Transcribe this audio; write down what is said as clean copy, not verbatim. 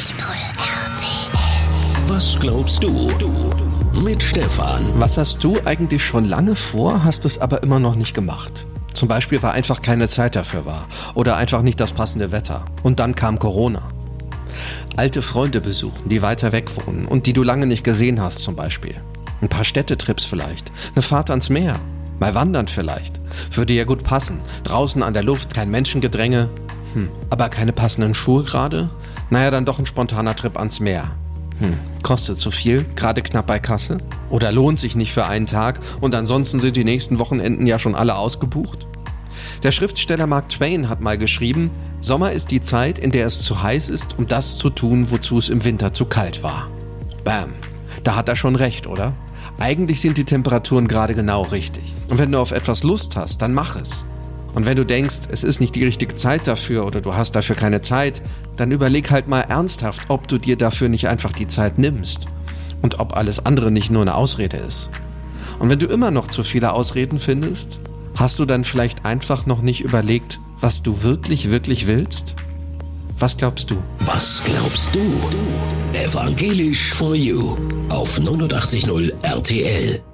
RTL. Was glaubst du? Mit Stefan. Was hast du eigentlich schon lange vor, hast es aber immer noch nicht gemacht? Zum Beispiel, weil einfach keine Zeit dafür war oder einfach nicht das passende Wetter. Und dann kam Corona. Alte Freunde besuchen, die weiter weg wohnen und die du lange nicht gesehen hast zum Beispiel. Ein paar Städtetrips vielleicht, eine Fahrt ans Meer, mal wandern vielleicht. Würde ja gut passen. Draußen an der Luft, kein Menschengedränge. Aber keine passenden Schuhe gerade? Naja, dann doch ein spontaner Trip ans Meer. Kostet zu viel, gerade knapp bei Kasse? Oder lohnt sich nicht für einen Tag und ansonsten sind die nächsten Wochenenden ja schon alle ausgebucht? Der Schriftsteller Mark Twain hat mal geschrieben, Sommer ist die Zeit, in der es zu heiß ist, um das zu tun, wozu es im Winter zu kalt war. Bam, da hat er schon recht, oder? Eigentlich sind die Temperaturen gerade genau richtig. Und wenn du auf etwas Lust hast, dann mach es. Und wenn du denkst, es ist nicht die richtige Zeit dafür oder du hast dafür keine Zeit, dann überleg halt mal ernsthaft, ob du dir dafür nicht einfach die Zeit nimmst. Und ob alles andere nicht nur eine Ausrede ist. Und wenn du immer noch zu viele Ausreden findest, hast du dann vielleicht einfach noch nicht überlegt, was du wirklich, wirklich willst? Was glaubst du? Was glaubst du? Evangelisch for You auf 89.0 RTL.